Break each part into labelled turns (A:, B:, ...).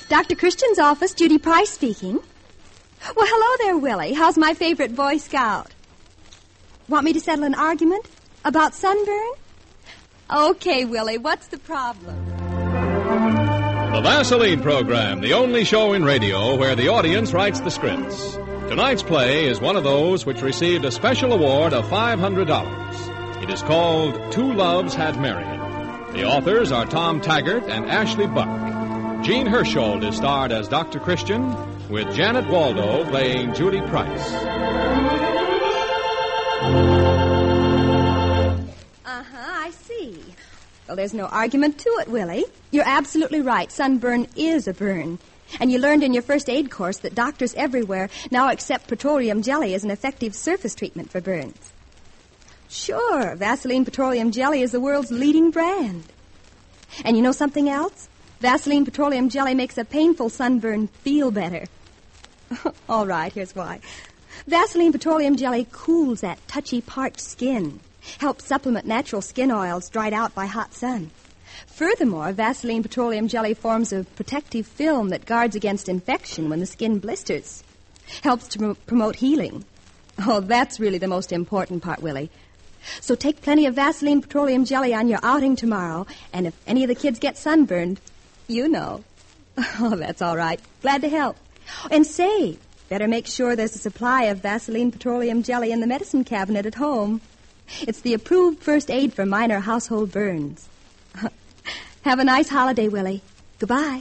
A: Dr. Christian's office, Judy Price speaking. Well, hello there, Willie. How's my favorite Boy Scout? Want me to settle an argument about sunburn? Okay, Willie, what's the problem?
B: The Vaseline Program, the only show in radio where the audience writes the scripts. Tonight's play is one of those which received a special award of $500. It is called Two Loves Had Married. The authors are Tom Taggart and Ashley Buck. Jean Hersholt is starred as Dr. Christian, with Janet Waldo playing Judy Price.
A: I see. Well, there's no argument to it, Willie. You're absolutely right. Sunburn is a burn. And you learned in your first aid course that doctors everywhere now accept petroleum jelly as an effective surface treatment for burns. Sure, Vaseline Petroleum Jelly is the world's leading brand. And you know something else? Vaseline Petroleum Jelly makes a painful sunburn feel better. All right, here's why. Vaseline Petroleum Jelly cools that touchy, parched skin. Helps supplement natural skin oils dried out by hot sun. Furthermore, Vaseline Petroleum Jelly forms a protective film that guards against infection when the skin blisters. Helps to promote healing. Oh, that's really the most important part, Willie. So take plenty of Vaseline Petroleum Jelly on your outing tomorrow, and if any of the kids get sunburned, you know. Oh, that's all right. Glad to help. And say, better make sure there's a supply of Vaseline Petroleum Jelly in the medicine cabinet at home. It's the approved first aid for minor household burns. Have a nice holiday, Willie. Goodbye.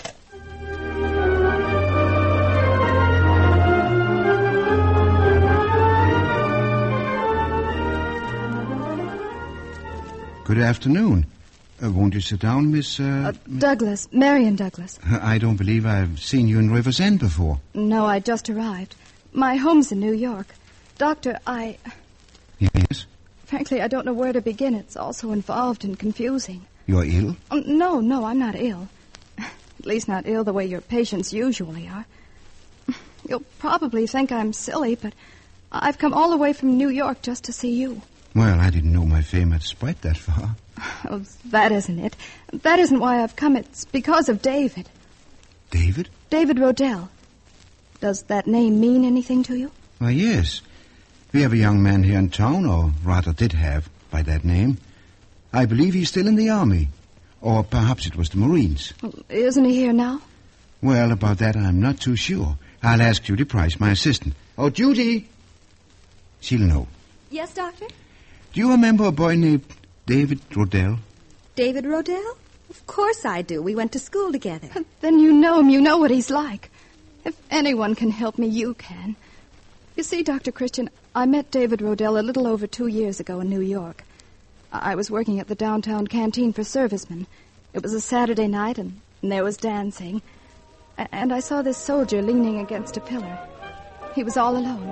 C: Good afternoon. Won't you sit down, Miss...
D: Douglas, Marion Douglas.
C: I don't believe I've seen you in River's End before.
D: No, I just arrived. My home's in New York. Doctor,
C: Yes?
D: Frankly, I don't know where to begin. It's all so involved and confusing.
C: You're ill?
D: No, I'm not ill. At least not ill the way your patients usually are. You'll probably think I'm silly, but I've come all the way from New York just to see you.
C: Well, I didn't know my fame had spread that far.
D: Oh, that isn't it. That isn't why I've come. It's because of David.
C: David?
D: David Rodell. Does that name mean anything to you?
C: Why, yes. We have a young man here in town, or rather did have, by that name. I believe he's still in the Army. Or perhaps it was the Marines.
D: Well, isn't he here now?
C: Well, about that I'm not too sure. I'll ask Judy Price, my assistant. Oh, Judy! She'll know.
A: Yes, Doctor?
C: Do you remember a boy named David Rodell?
A: David Rodell? Of course I do. We went to school together.
D: Then you know him. You know what he's like. If anyone can help me, you can. You see, Dr. Christian, I met David Rodell a little over 2 years ago in New York. I was working at the downtown canteen for servicemen. It was a Saturday night, and there was dancing. And I saw this soldier leaning against a pillar. He was all alone.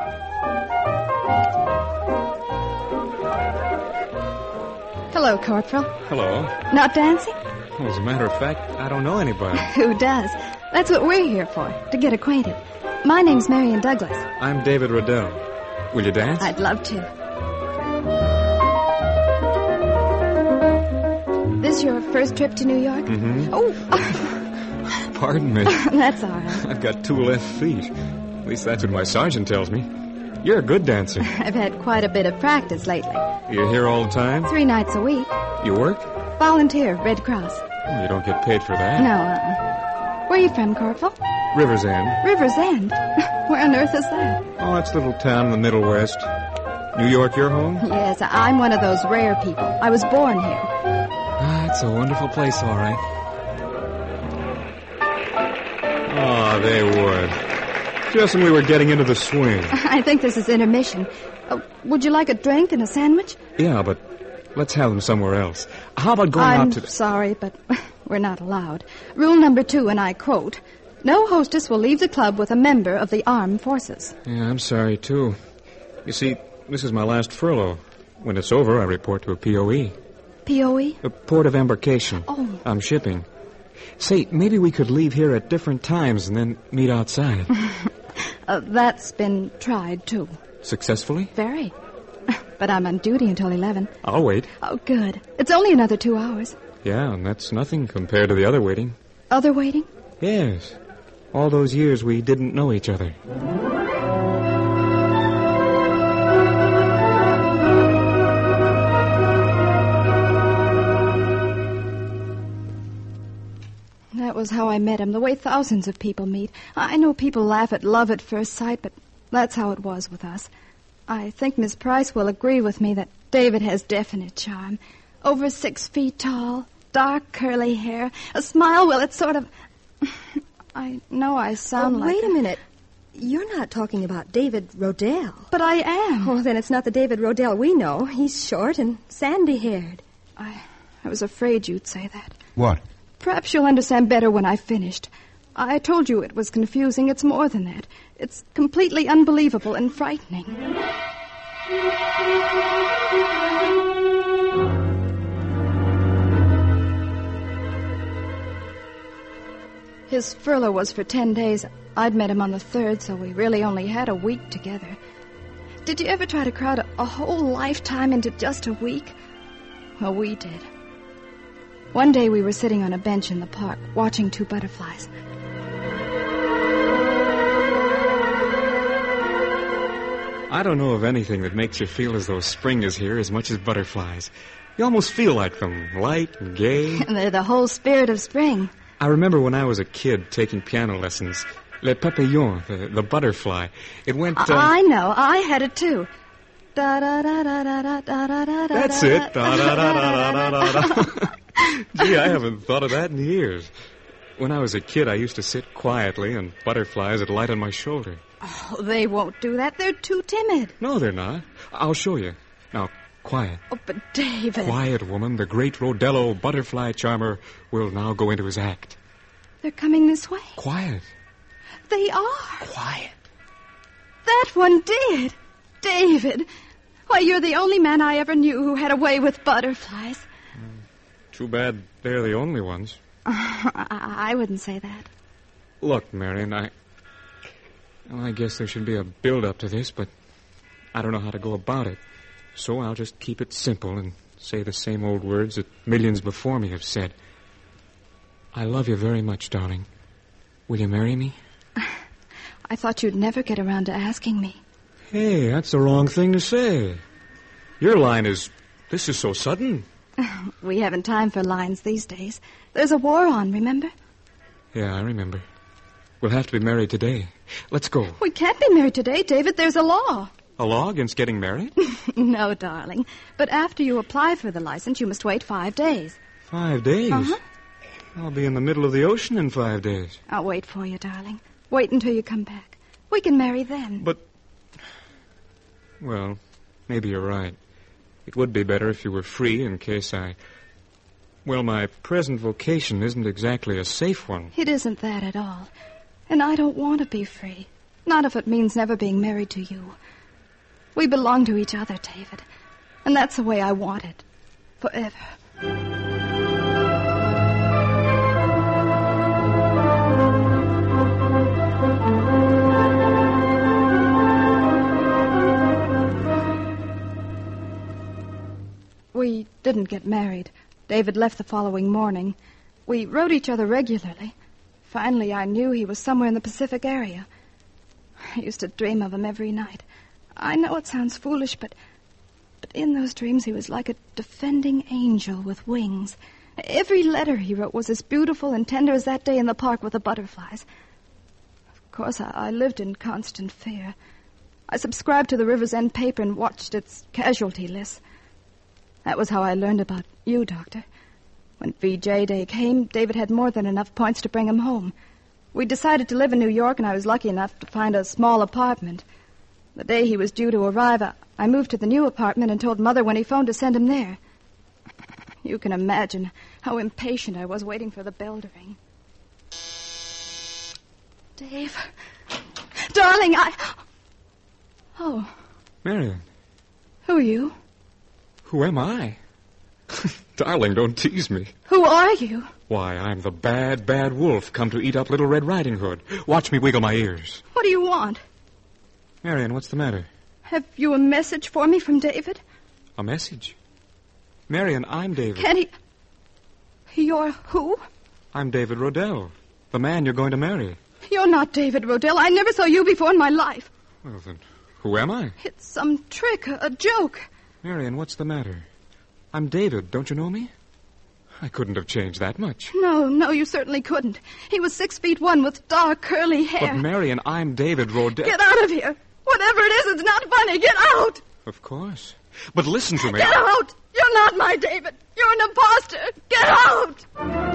D: Hello, Corporal.
E: Hello.
D: Not dancing?
E: Well, as a matter of fact, I don't know anybody.
D: Who does? That's what we're here for, to get acquainted. My name's Marion Douglas.
E: I'm David Rodell. Will you dance?
D: I'd love to. This your first trip to New York?
E: Mm-hmm.
D: Oh.
E: Pardon me.
D: That's all right.
E: I've got 2 left feet. At least that's what my sergeant tells me. You're a good dancer.
D: I've had quite a bit of practice lately.
E: You're here all the time?
D: 3 nights a week.
E: You work?
D: Volunteer, Red Cross.
E: You don't get paid for that.
D: No, Where are you from, Corporal?
E: River's End.
D: River's End? Where on earth is that?
E: Oh, it's a little town in the Middle West. New York your home?
D: Yes, I'm one of those rare people. I was born here.
E: Ah, it's a wonderful place, all right. Oh, they would. Just when we were getting into the swing.
D: I think this is intermission. Would you like a drink and a sandwich?
E: Yeah, but let's have them somewhere else. How about going out to...
D: I'm sorry, but we're not allowed. Rule number 2, and I quote, no hostess will leave the club with a member of the armed forces.
E: Yeah, I'm sorry, too. You see, this is my last furlough. When it's over, I report to a POE.
D: POE?
E: A port of embarkation.
D: Oh.
E: I'm shipping. Say, maybe we could leave here at different times and then meet outside.
D: That's been tried, too.
E: Successfully?
D: Very. But I'm on duty until 11.
E: I'll wait.
D: Oh, good. It's only another 2 hours.
E: Yeah, and that's nothing compared to the other waiting.
D: Other waiting?
E: Yes. All those years we didn't know each other.
D: That was how I met him, the way thousands of people meet. I know people laugh at love at first sight, but that's how it was with us. I think Miss Price will agree with me that David has definite charm. Over 6 feet tall, dark curly hair, a smile, well, it's sort of... I know I sound like...
A: Wait a minute. You're not talking about David Rodell.
D: But I am.
A: Oh, then it's not the David Rodell we know. He's short and sandy-haired.
D: I was afraid you'd say that.
C: What?
D: Perhaps you'll understand better when I've finished. I told you it was confusing. It's more than that. It's completely unbelievable and frightening. His furlough was for 10 days. I'd met him on the 3rd, so we really only had a week together. Did you ever try to crowd a whole lifetime into just a week? Well, we did. One day we were sitting on a bench in the park, watching 2 butterflies.
E: I don't know of anything that makes you feel as though spring is here as much as butterflies. You almost feel like them, light and gay.
D: And they're the whole spirit of spring.
E: I remember when I was a kid taking piano lessons. Le papillon, the butterfly. It went...
D: I know. I had it, too. Da-da-da-da-da-da-da-da-da-da.
E: That's it. Da-da-da-da-da-da-da. Gee, I haven't thought of that in years. When I was a kid, I used to sit quietly, and butterflies would light on my shoulder.
D: Oh, they won't do that. They're too timid.
E: No, they're not. I'll show you. Now, quiet.
D: Oh, but David...
E: Quiet, woman. The great Rodello butterfly charmer will now go into his act.
D: They're coming this way.
E: Quiet.
D: They are.
E: Quiet.
D: That one did. David. Why, you're the only man I ever knew who had a way with butterflies.
E: Too bad they're the only ones.
D: I wouldn't say that.
E: Look, Marion, I guess there should be a build-up to this, but I don't know how to go about it. So I'll just keep it simple and say the same old words that millions before me have said. I love you very much, darling. Will you marry me?
D: I thought you'd never get around to asking me.
E: Hey, that's the wrong thing to say. Your line is, this is so sudden.
D: We haven't time for lines these days. There's a war on, remember?
E: Yeah, I remember. We'll have to be married today. Let's go.
D: We can't be married today, David. There's a law.
E: A law against getting married?
D: No, darling. But after you apply for the license, you must wait 5 days.
E: 5 days?
D: Uh-huh.
E: I'll be in the middle of the ocean in 5 days.
D: I'll wait for you, darling. Wait until you come back. We can marry then.
E: But... Well, maybe you're right. It would be better if you were free in case I... Well, my present vocation isn't exactly a safe one.
D: It isn't that at all. And I don't want to be free. Not if it means never being married to you. We belong to each other, David. And that's the way I want it. Forever. We didn't get married. David left the following morning. We wrote each other regularly. Finally, I knew he was somewhere in the Pacific area. I used to dream of him every night. I know it sounds foolish, but in those dreams he was like a defending angel with wings. Every letter he wrote was as beautiful and tender as that day in the park with the butterflies. Of course, I lived in constant fear. I subscribed to the River's End paper and watched its casualty lists. That was how I learned about you, Doctor. When VJ Day came, David had more than enough points to bring him home. We decided to live in New York, and I was lucky enough to find a small apartment. The day he was due to arrive, I moved to the new apartment and told Mother when he phoned to send him there. You can imagine how impatient I was waiting for the bell to ring. Dave. Darling, Oh.
E: Marion.
D: Who are you?
E: Who am I? Darling, don't tease me.
D: Who are you?
E: Why, I'm the bad, bad wolf come to eat up Little Red Riding Hood. Watch me wiggle my ears.
D: What do you want?
E: Marion, what's the matter?
D: Have you a message for me from David?
E: A message? Marion, I'm David.
D: You're who?
E: I'm David Rodell, The man you're going to marry.
D: You're not David Rodell. I never saw you before in my life.
E: Well, then, who am I?
D: It's some trick, a joke.
E: Marion, what's the matter? I'm David. Don't you know me? I couldn't have changed that much.
D: No, you certainly couldn't. He was 6'1" with dark, curly hair.
E: But, Marion, I'm David Rodell.
D: Get out of here. Whatever it is, it's not funny. Get out.
E: Of course. But listen to me.
D: Get out. You're not my David. You're an imposter. Get out.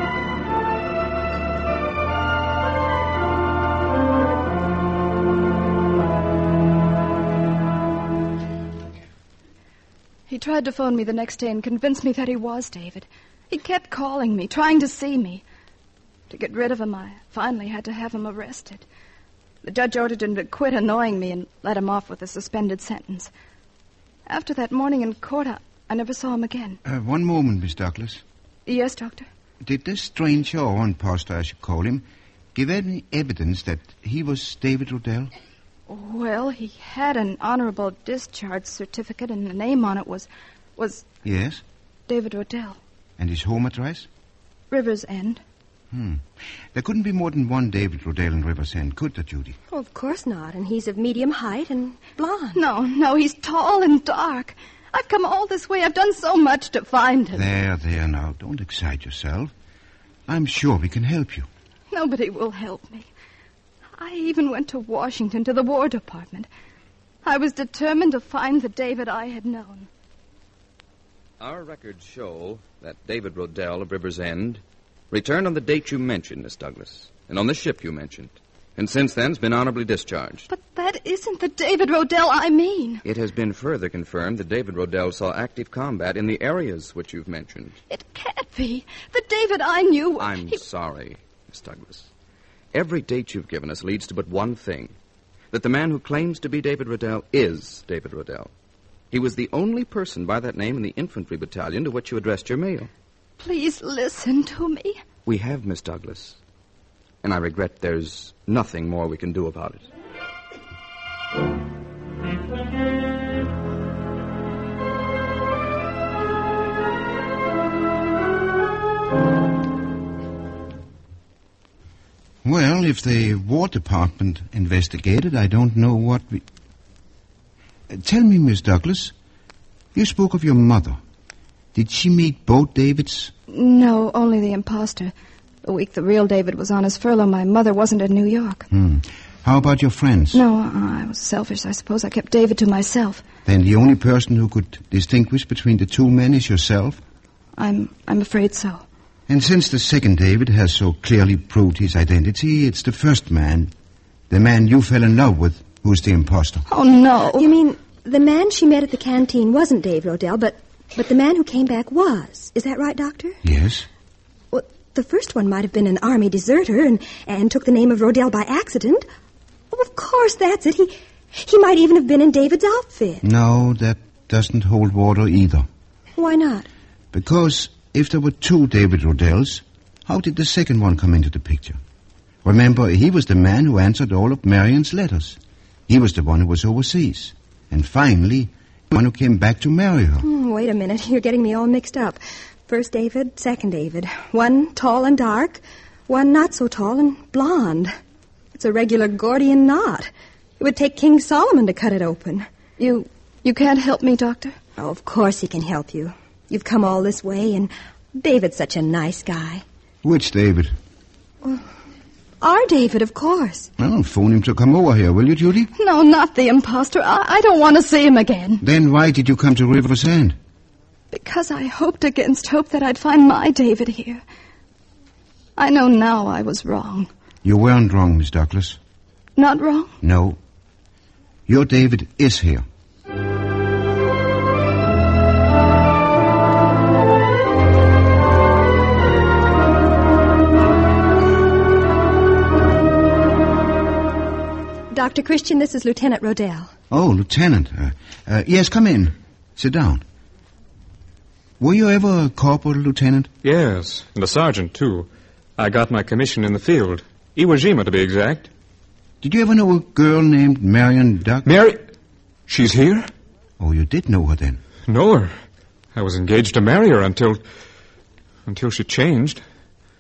D: He tried to phone me the next day and convince me that he was David. He kept calling me, trying to see me. To get rid of him, I finally had to have him arrested. The judge ordered him to quit annoying me and let him off with a suspended sentence. After that morning in court, I never saw him again.
C: One moment, Miss Douglas.
D: Yes, Doctor?
C: Did this stranger, or imposter, I should call him, give any evidence that he was David Rodell?
D: Well, he had an honorable discharge certificate, and the name on it was...
C: Yes?
D: David Rodell.
C: And his home address?
D: River's End.
C: There couldn't be more than one David Rodell in River's End, could there, Judy?
A: Oh, of course not. And he's of medium height and blonde.
D: No, he's tall and dark. I've come all this way. I've done so much to find him.
C: There, now. Don't excite yourself. I'm sure we can help you.
D: Nobody will help me. I even went to Washington, to the War Department. I was determined to find the David I had known.
F: Our records show that David Rodell of River's End returned on the date you mentioned, Miss Douglas, and on the ship you mentioned, and since then has been honorably discharged.
D: But that isn't the David Rodell I mean.
F: It has been further confirmed that David Rodell saw active combat in the areas which you've mentioned.
D: It can't be. The David I knew...
F: I'm sorry, Miss Douglas. Every date you've given us leads to but one thing, that the man who claims to be David Rodell is David Rodell. He was the only person by that name in the infantry battalion to which you addressed your mail.
D: Please listen to me.
F: We have, Miss Douglas, and I regret there's nothing more we can do about it.
C: Well, if the War Department investigated, I don't know what we... Tell me, Miss Douglas, you spoke of your mother. Did she meet both Davids?
D: No, only the imposter. The week the real David was on his furlough, my mother wasn't in New York.
C: How about your friends?
D: No, I was selfish, I suppose. I kept David to myself.
C: Then the only person who could distinguish between the two men is yourself?
D: I'm afraid so.
C: And since the second David has so clearly proved his identity, it's the first man, the man you fell in love with, who's the imposter.
D: Oh, no.
A: You mean the man she met at the canteen wasn't Dave Rodell, but the man who came back was. Is that right, Doctor?
C: Yes.
A: Well, the first one might have been an army deserter and took the name of Rodell by accident. Oh, of course, that's it. He might even have been in David's outfit.
C: No, that doesn't hold water either.
A: Why not?
C: Because if there were two David Rodells, how did the second one come into the picture? Remember, he was the man who answered all of Marion's letters. He was the one who was overseas. And finally, the one who came back to marry her.
A: Wait a minute. You're getting me all mixed up. First David, second David. One tall and dark, one not so tall and blonde. It's a regular Gordian knot. It would take King Solomon to cut it open.
D: You can't help me, Doctor?
A: Oh, of course he can help you. You've come all this way, and David's such a nice guy.
C: Which David?
A: Our David, of course.
C: Well, phone him to come over here, will you, Judy?
D: No, not the imposter. I don't want to see him again.
C: Then why did you come to River's End?
D: Because I hoped against hope that I'd find my David here. I know now I was wrong.
C: You weren't wrong, Miss Douglas.
D: Not wrong?
C: No. Your David is here.
A: Dr. Christian, this is Lieutenant Rodell.
C: Oh, Lieutenant. Yes, come in. Sit down. Were you ever a corporal, Lieutenant?
E: Yes, and a sergeant, too. I got my commission in the field. Iwo Jima, to be exact.
C: Did you ever know a girl named Marion Duck?
E: Mary? She's here?
C: Oh, you did know her then?
E: Know her. I was engaged to marry her until she changed.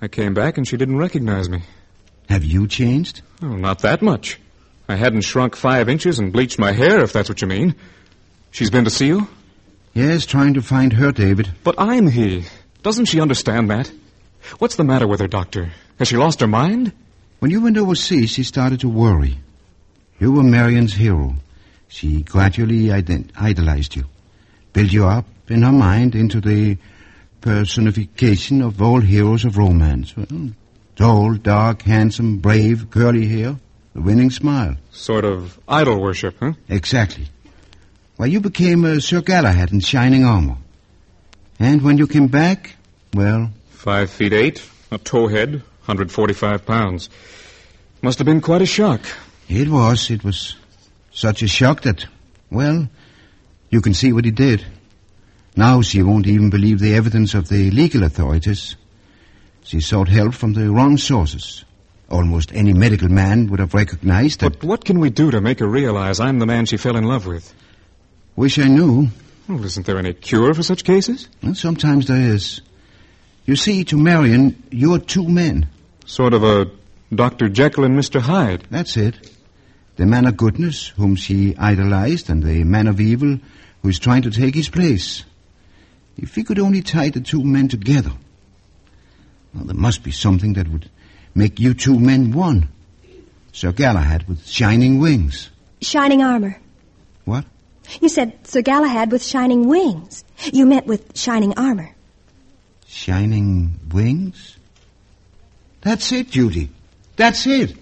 E: I came back and she didn't recognize me.
C: Have you changed?
E: Oh, not that much. I hadn't shrunk 5 inches and bleached my hair, if that's what you mean. She's been to see you?
C: Yes, trying to find her, David.
E: But I'm he. Doesn't she understand that? What's the matter with her, Doctor? Has she lost her mind?
C: When you went overseas, she started to worry. You were Marion's hero. She gradually idolized you, built you up in her mind into the personification of all heroes of romance. Well, tall, dark, handsome, brave, curly hair, the winning smile.
E: Sort of idol worship, huh?
C: Exactly. Well, you became Sir Galahad in shining armor. And when you came back, well...
E: 5'8", a towhead, 145 pounds. Must have been quite a shock.
C: It was. It was such a shock that, well, you can see what he did. Now she won't even believe the evidence of the legal authorities. She sought help from the wrong sources. Almost any medical man would have recognized that...
E: But what can we do to make her realize I'm the man she fell in love with?
C: Wish I knew.
E: Well, isn't there any cure for such cases?
C: Well, sometimes there is. You see, to Marion, you're 2 men.
E: Sort of a Dr. Jekyll and Mr. Hyde.
C: That's it. The man of goodness, whom she idolized, and the man of evil, who is trying to take his place. If we could only tie the 2 men together. Well, there must be something that would make you 2 men one. Sir Galahad with shining wings.
A: Shining armor.
C: What?
A: You said Sir Galahad with shining wings. You meant with shining armor.
C: Shining wings? That's it, Judy. That's it.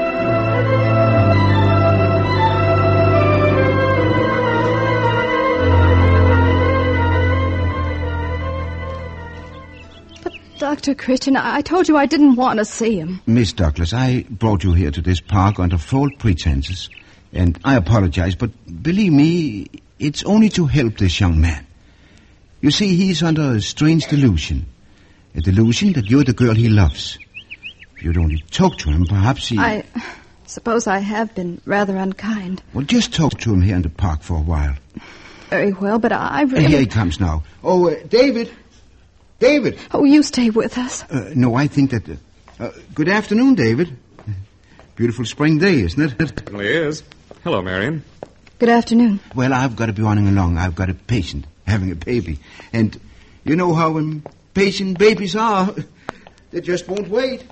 D: Dr. Christian, I told you I didn't want to see him.
C: Miss Douglas, I brought you here to this park under false pretenses, and I apologize, but believe me, it's only to help this young man. You see, he's under a strange delusion. A delusion that you're the girl he loves. If you'd only talk to him, perhaps he...
D: I suppose I have been rather unkind.
C: Well, just talk to him here in the park for a while.
D: Very well, but I really...
C: Here he comes now. Oh, David! David!
D: Oh, you stay with us.
C: No, I think that... good afternoon, David. Beautiful spring day, isn't it?
E: It certainly is. Hello, Marion.
D: Good afternoon.
C: Well, I've got to be running along. I've got a patient having a baby. And you know how impatient babies are. They just won't wait.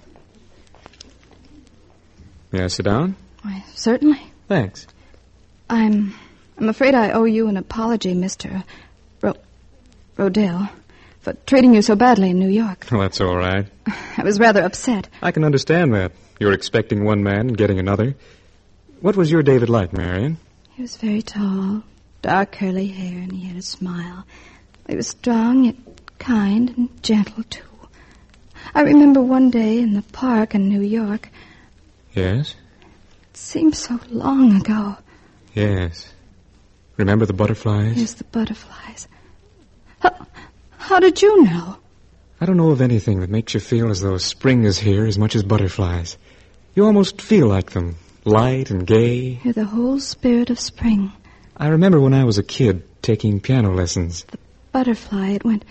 E: May I sit down?
D: Why, certainly.
E: Thanks.
D: I'm afraid I owe you an apology, Mr. Rodell, for treating you so badly in New York.
E: Well, that's all right.
D: I was rather upset.
E: I can understand that. You're expecting one man and getting another. What was your David like, Marion?
D: He was very tall, dark curly hair, and he had a smile. He was strong, yet kind and gentle, too. I remember one day in the park in New York.
E: Yes?
D: It seemed so long ago.
E: Yes. Remember the butterflies?
D: Yes, the butterflies. How did you know?
E: I don't know of anything that makes you feel as though spring is here as much as butterflies. You almost feel like them, light and gay.
D: You're the whole spirit of spring.
E: I remember when I was a kid taking piano lessons.
D: The butterfly, it went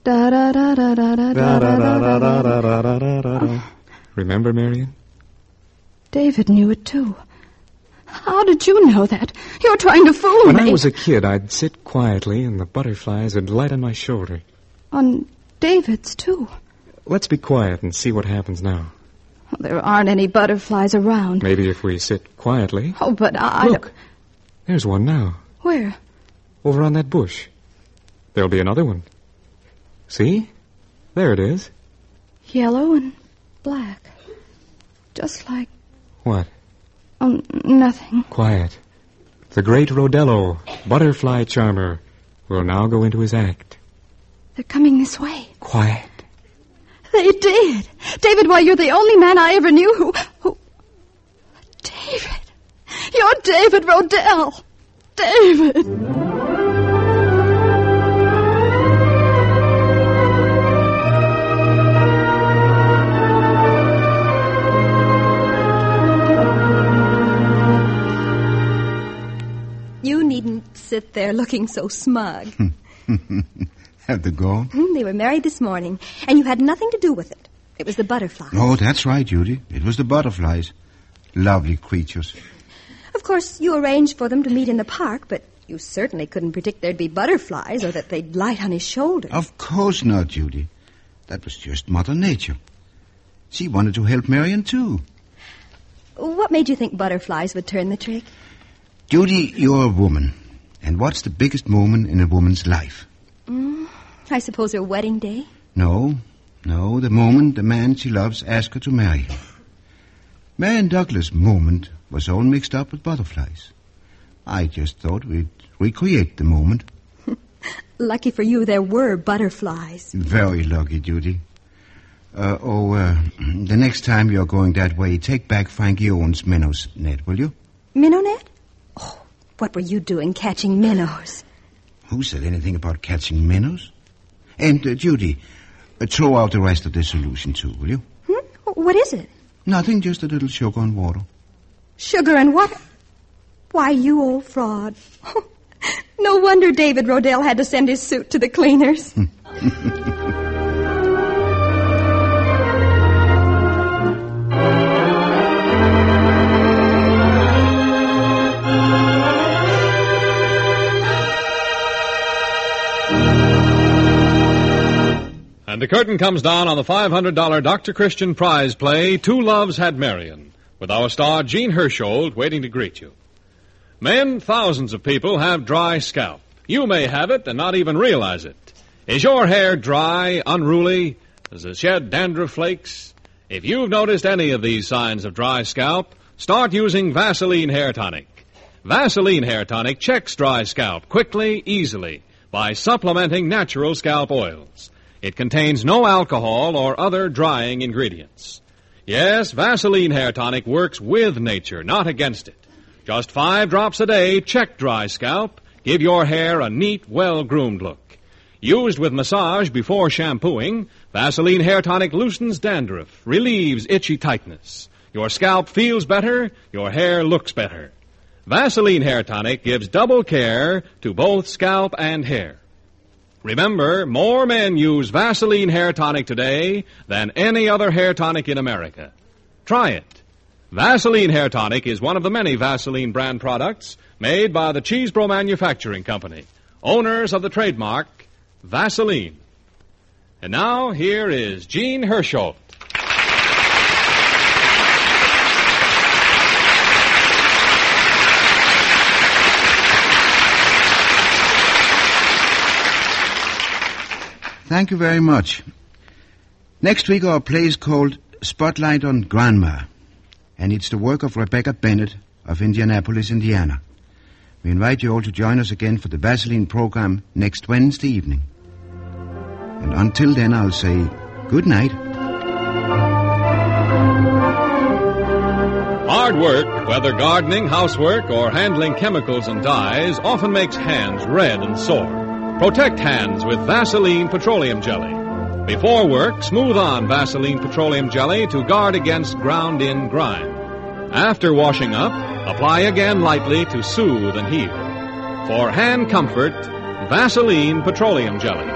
D: da-da-da-da-da-da-da-da-da-da-da-da.
E: Remember, Marion?
D: David knew it, too. How did you know that? You're trying to fool me.
E: When I was a kid, I'd sit quietly and the butterflies would light on my shoulder.
D: On David's, too.
E: Let's be quiet and see what happens now.
D: Well, there aren't any butterflies around.
E: Maybe if we sit quietly.
D: Oh, but I...
E: Look, there's one now.
D: Where?
E: Over on that bush. There'll be another one. See? There it is.
D: Yellow and black. Just like...
E: What?
D: Oh, nothing.
E: Quiet. The great Rodello, butterfly charmer, will now go into his act.
D: They're coming this way.
E: Quiet.
D: They did. David, why, you're the only man I ever knew who... David. You're David Rodell. David.
A: You needn't sit there looking so smug.
C: Have they gone?
A: They were married this morning, and you had nothing to do with it. It was the butterflies.
C: Oh, that's right, Judy. It was the butterflies. Lovely creatures.
A: Of course, you arranged for them to meet in the park, but you certainly couldn't predict there'd be butterflies or that they'd light on his shoulders.
C: Of course not, Judy. That was just Mother Nature. She wanted to help Marion, too.
A: What made you think butterflies would turn the trick?
C: Judy, you're a woman. And what's the biggest moment in a woman's life?
A: I suppose her wedding day?
C: No, the moment the man she loves asks her to marry him. Marion Douglas' moment was all mixed up with butterflies. I just thought we'd recreate the moment.
A: Lucky for you, there were butterflies.
C: Very lucky, Judy. The next time you're going that way, take back Frankie Owen's minnows net, will you?
A: Minnow net? Oh, what were you doing catching minnows?
C: Who said anything about catching minnows? And, Judy, throw out the rest of the solution, too, will you?
A: What is it?
C: Nothing, just a little sugar and water.
A: Sugar and water? Why, you old fraud. No wonder David Rodell had to send his suit to the cleaners.
B: And the curtain comes down on the $500 Dr. Christian prize play, Two Loves Had Marion, with our star Jean Hersholt waiting to greet you. Men, thousands of people have dry scalp. You may have it and not even realize it. Is your hair dry, unruly? Does it shed dandruff flakes? If you've noticed any of these signs of dry scalp, start using Vaseline Hair Tonic. Vaseline Hair Tonic checks dry scalp quickly, easily, by supplementing natural scalp oils. It contains no alcohol or other drying ingredients. Yes, Vaseline Hair Tonic works with nature, not against it. Just 5 drops a day, check dry scalp, give your hair a neat, well-groomed look. Used with massage before shampooing, Vaseline Hair Tonic loosens dandruff, relieves itchy tightness. Your scalp feels better, your hair looks better. Vaseline Hair Tonic gives double care to both scalp and hair. Remember, more men use Vaseline Hair Tonic today than any other hair tonic in America. Try it. Vaseline Hair Tonic is one of the many Vaseline brand products made by the Cheesebro Manufacturing Company, owners of the trademark Vaseline. And now, here is Jean Hersholt.
C: Thank you very much. Next week our play is called Spotlight on Grandma, and it's the work of Rebecca Bennett of Indianapolis, Indiana. We invite you all to join us again for the Vaseline program next Wednesday evening. And until then, I'll say good night.
B: Hard work, whether gardening, housework, or handling chemicals and dyes, often makes hands red and sore. Protect hands with Vaseline Petroleum Jelly. Before work, smooth on Vaseline Petroleum Jelly to guard against ground-in grime. After washing up, apply again lightly to soothe and heal. For hand comfort, Vaseline Petroleum Jelly.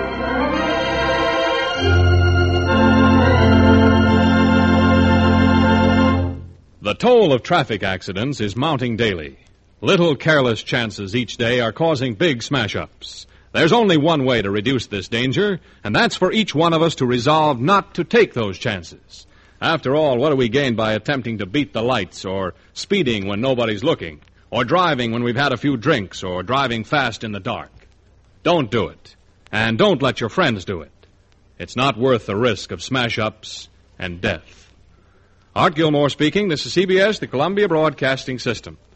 B: The toll of traffic accidents is mounting daily. Little careless chances each day are causing big smash-ups. There's only one way to reduce this danger, and that's for each one of us to resolve not to take those chances. After all, what do we gain by attempting to beat the lights, or speeding when nobody's looking, or driving when we've had a few drinks, or driving fast in the dark? Don't do it, and don't let your friends do it. It's not worth the risk of smash-ups and death. Art Gilmore speaking. This is CBS, the Columbia Broadcasting System.